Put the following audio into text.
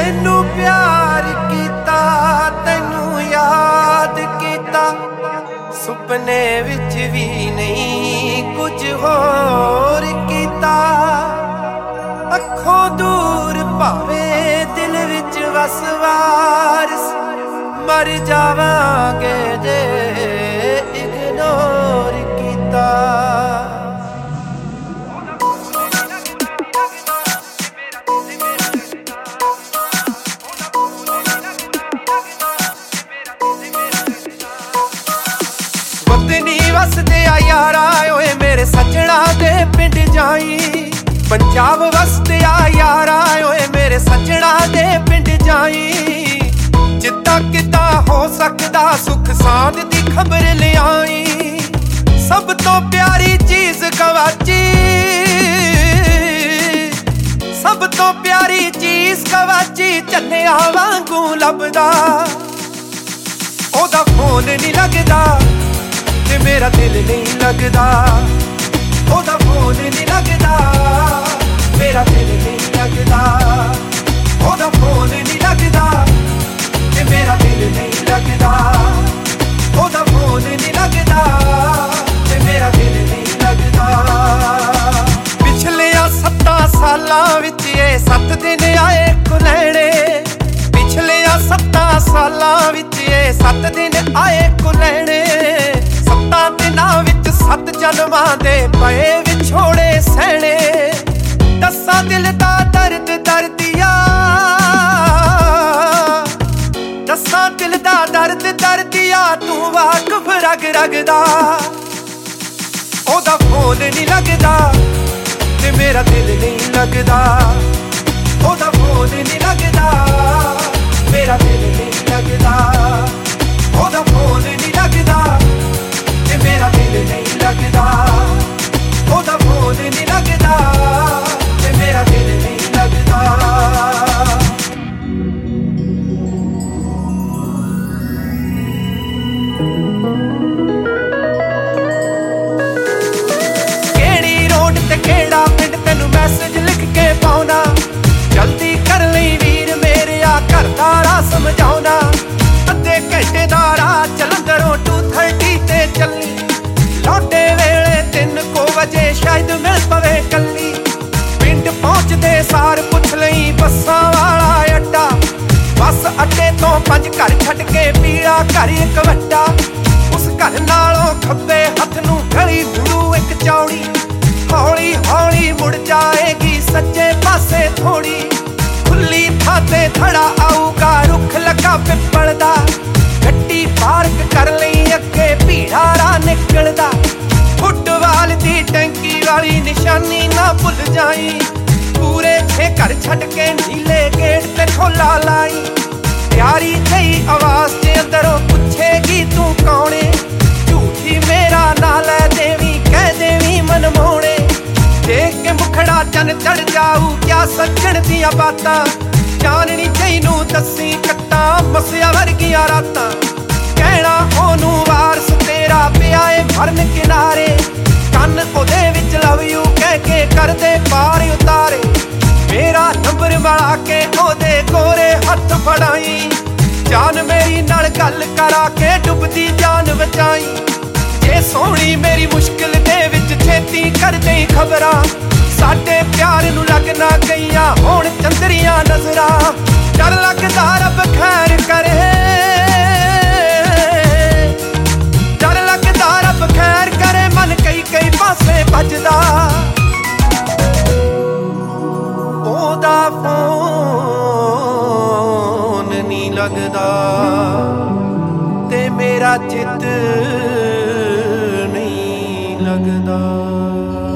तैनू प्यार कीता, तैनू याद कीता, सुपने विच भी नहीं कुछ होर कीता। अखों दूर भावे दिल विच वस वारस, मर जावांगे जे इग्नोर कीता। वतनी वसदे आ यारा ओए मेरे सजना दे पिंड जाई, पंजाब वसदे आ यारा ओए मेरे सजना दे पिंड जाई। जिद्दां किद्दां हो सकदा सुख सांद दी खबर ले आई, सब तो प्यारी चीज गवाची, सब तो प्यारी चीज गवाची, चन्निया वांगू लभदा ओदा फोन नहीं लगदा ते मेरा दिल नहीं लगदा, ओदा फोन नहीं लगदा मेरा दिल नहीं लगदा, ओदा फोन नहीं लगदा ते मेरा दिल नहीं लगदा, ओदा फोन नहीं लगदा ते मेरा दिल नहीं लगदा। पिछलियां 7 सालां विच ये 7 दिन आए कुलैणे, पिछलियां 7 सालां विच ये 7 दिन आए कुलैणे। 7 दिनां विच 7 जन्मां दे पए विछोड़े सहणे। दस्सां दिल दा दर्द दर्दिया, दस्सां दिल दा दर्द दर्दिया, तू वाकफ रग रगदा। ओदा फोन नहीं लगदा ते मेरा दिल नहीं लगदा, ओदा फोन नहीं लगदा मेरा दिल नहीं लगदा, ओदा फोन नहीं लगदा ते मेरा दिल नहीं लगदा, ओदा फोन नहीं लगदा ते मेरा दिल नहीं लगदा। केड़ी रोड ते केड़ा पिंड तैनू मैसेज लिख के पाउना, जल्दी कर लई वीर मेरे आ घर दा राह समझाउना। अद्धे घंटे दा राह जलंधरों 230 ते चली, लौटे वेले 3 बजे शायद मिल पवे कली। पिंड पहुंचदे सार पुछ लई बस्सां वाला अड्डा, बस अड्डे तो 5 घर छड्ड के पीला घर एक वड्डा। उस घर नालों खब्बे हथ नूं गली मुड़ू एक चौड़ी, हौली हौली मुड़ जाएगी सज्जे पासे थोड़ी। खुली थां ते थड़ा आऊगा रुख लगा पिपल दा, गड्डी पार्क कर लई अगे भीड़ा राह निकलदा। फुटबाल दी टैंकी वाली निशानी ना भुल जाई, पूरे 6 घर छड्ड के नीले गेट ते खोला लाई। प्यारी जही आवाज जे अंदरों पुछेगी तू कौने, झूठी मेरा ना लै देवी कह देवी मनमोने। देख के मुखड़ा चन चढ़ जाऊ क्या सज्जण दियां बातां, चाननी जही नू दसी कट्टां मसिया वर्गियां रातां। कहना ओनू वारस तेरा पिया ए मरन किनारे, कन ओदे विच लव यू कह के करदे पार उतारे। मेरा नंबर मिला के ओदे गोरे हथ फड़ाई, जान मेरी नाल गल करा के डुबदी जान बचाई। जे सोहनी मेरी मुश्किल दे विच छेती कर देई खबरां, साडे प्यार नू लगना गईयां होण चंदरियां नजरां। डर लगदा रब खैर करे, डर लगदा रब खैर करे, मन कई कई पासे भजदा। ओदा फोन नहीं लगदा ते मेरा चित नहीं लगदा।